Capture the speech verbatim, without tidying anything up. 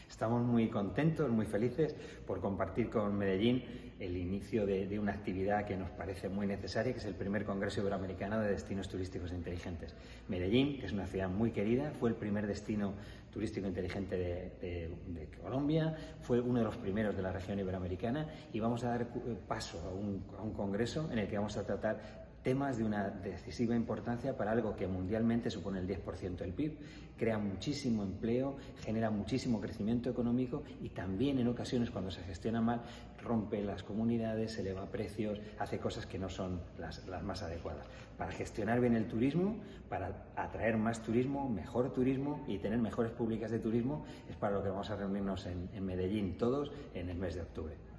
Estamos muy contentos, muy felices por compartir con Medellín el inicio de, de una actividad que nos parece muy necesaria, que es el primer Congreso Iberoamericano de Destinos Turísticos Inteligentes. Medellín, que es una ciudad muy querida, fue el primer destino turístico inteligente de, de, de Colombia, fue uno de los primeros de la región iberoamericana, y vamos a dar paso a un, a un congreso en el que vamos a tratar temas de una decisiva importancia para algo que mundialmente supone el diez por ciento del P I B, crea muchísimo empleo, genera muchísimo crecimiento económico y también en ocasiones, cuando se gestiona mal, rompe las comunidades, eleva precios, hace cosas que no son las, las más adecuadas. Para gestionar bien el turismo, para atraer más turismo, mejor turismo y tener mejores públicas de turismo, es para lo que vamos a reunirnos en, en Medellín todos en el mes de octubre.